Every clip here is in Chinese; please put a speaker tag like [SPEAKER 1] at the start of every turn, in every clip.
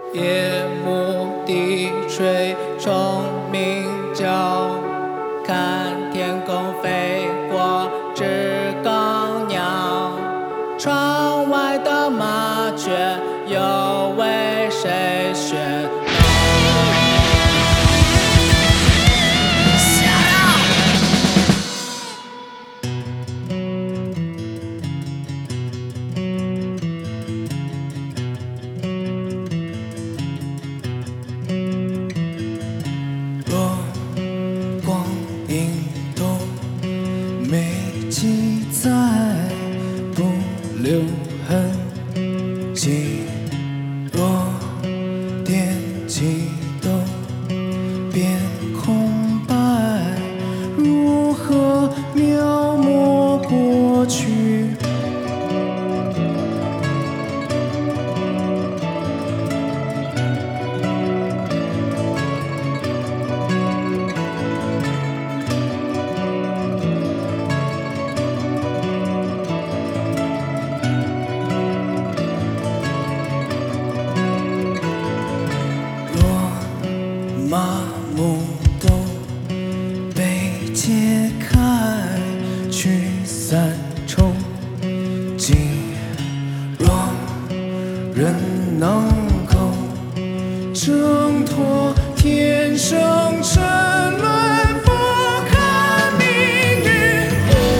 [SPEAKER 1] 夜幕低垂，虫鸣叫，看天空飞过知更鸟。窗外的麻雀又为谁喧闹？光影都没记载，不留痕迹。若惦记都变空白，如何描摹过去？麻木都被解开，驱散憧憬。若人能够挣脱天生沉沦，不看命运。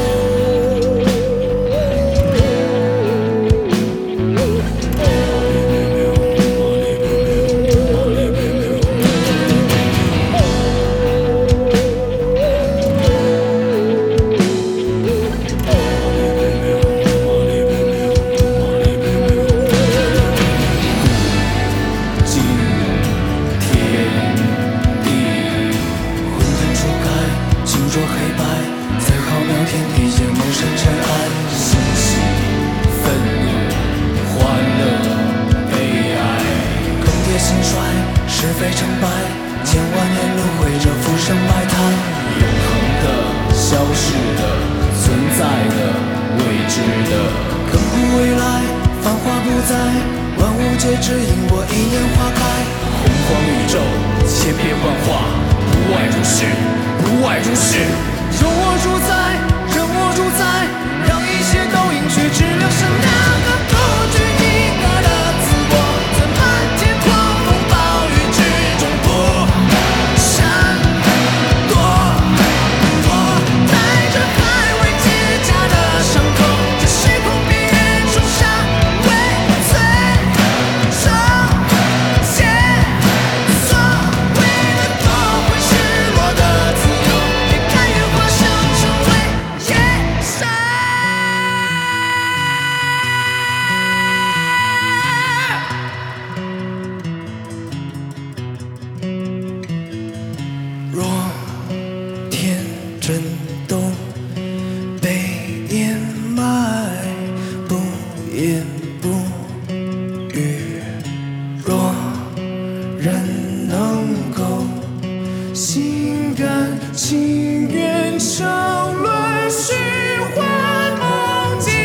[SPEAKER 1] 是非成败，千万年轮回着浮生百态，永恒的、消逝的、存在的、未知的，亘古未来，繁华不再，万物皆只因我一念花开。洪荒宇宙，千变万化，不外如是，不外如是。有我主宰，任我主宰，让一切都隐去，只留下那个不拘一格的自我，在漫天狂风暴雨之中不闪躲。我带着还未结痂的伤口，在虚空边缘种下未摧手写所为了夺回失落的自由，也甘愿化身成为野兽。若天真都被掩埋，不言不语。若人能够心甘情愿沉沦虚幻梦境。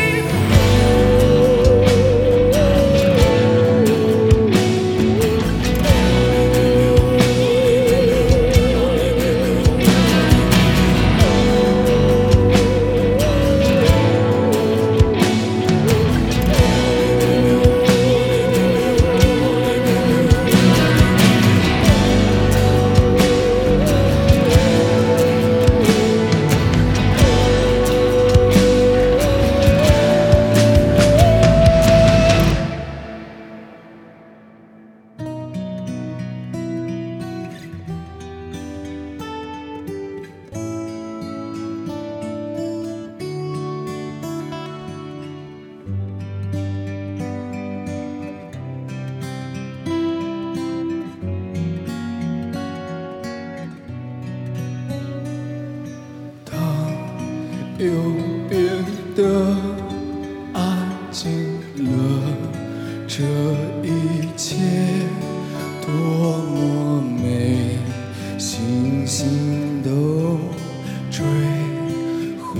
[SPEAKER 1] 又变得安静了，这一切多么美，星星都坠毁，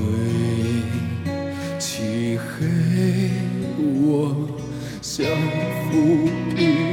[SPEAKER 1] 漆黑我像浮萍。